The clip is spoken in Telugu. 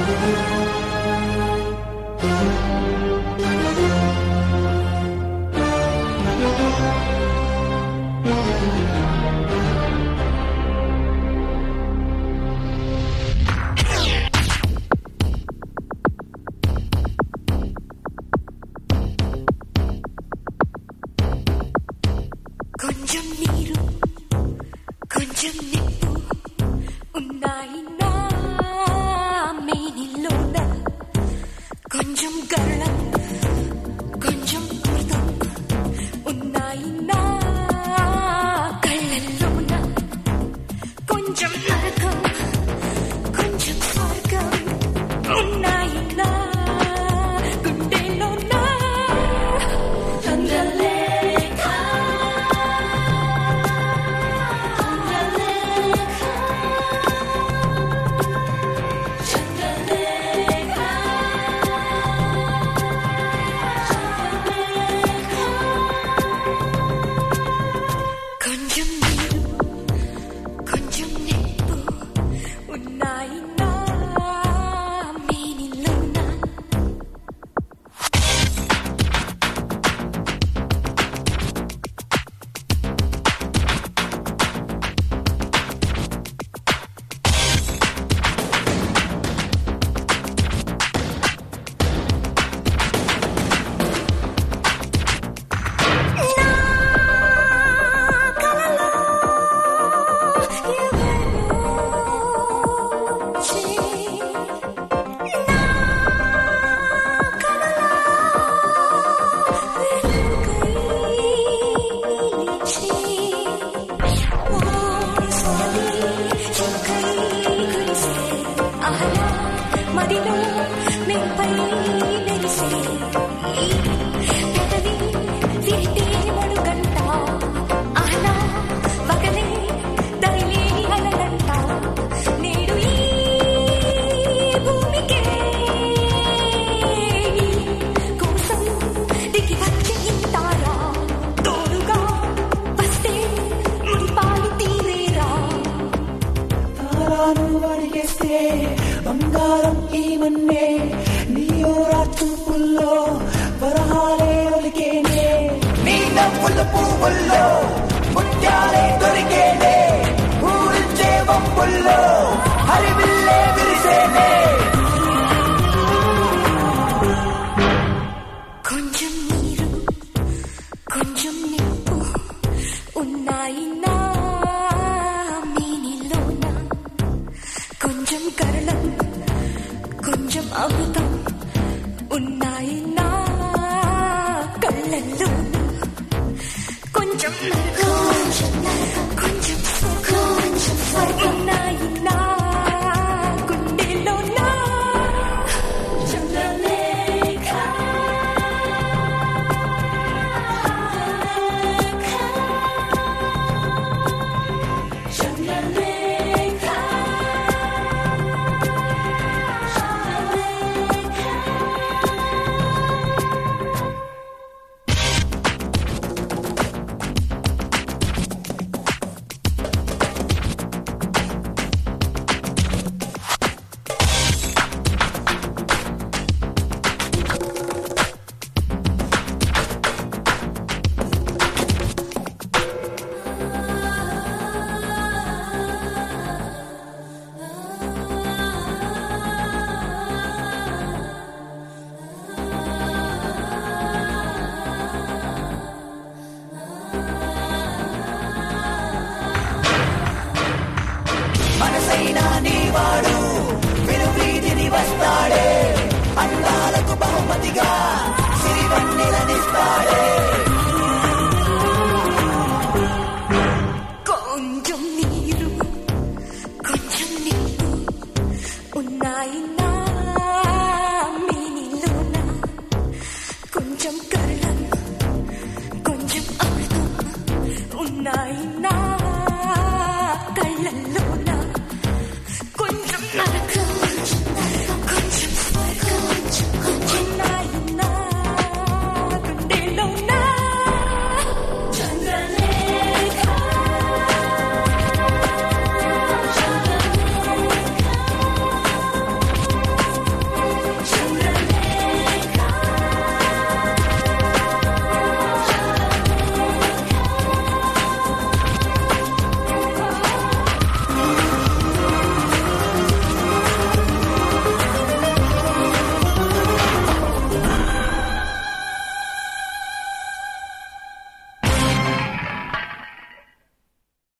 కొంచెం నీరు కొంచెం నిప్పు ఉన్నాయి నా మేనిలోన, కొంచెం గరళం కొంచెం అమృతం ఉన్నాయి నా కళ్ళల్లోన, కొంచెం నరకం కొంచెం స్వర్గం ఉన్నాయి నా గుండెలోన. చంద్రలేఖ కొంచెం నీరు కొంచెం నిప్పు ఉన్నాయి నా మేనిలోన. మదిలో మేపై మెరిసే పెదవి విరితే మడుగంట, అహనా వగలే దరిలే అలగంట, నేడు ఈ భూమికే కోసం దిగి వచ్చే ఇంతారా, తోడుగా వస్తే ముడిపాలు తీరేరా. తారాను అడిగేస్తే బంగారం ఈమన్నే, నీయో రాత్రుల్లో వరహాలే ఒలికేనే, నీ నవ్వుల పువ్వుల్లో ముత్యాలే దొరికేనే, ఊరించే వంపుల్లో హరివిల్లే విరిసేనే. కొంచెం నీరు కొంచెం నిప్పు ఉన్నాయి నా మేనిలోన, కొంచెం గరళం కొంచెం అమృతం ఉన్నాయి నా కళ్ళల్లోన, కొంచెం కొంచెం స్వర్గం ఉన్నాయి నా గుండెలోన. చంద్రలేఖ చంద్రలేఖ మనసైనా నీవాడు వినువీధిని వస్తాడే, అందాలకు బహుమతిగా సిరివన్నెలనిస్తాడే. కొంచెం నీరు కొంచెం నిప్పు ఉన్నాయి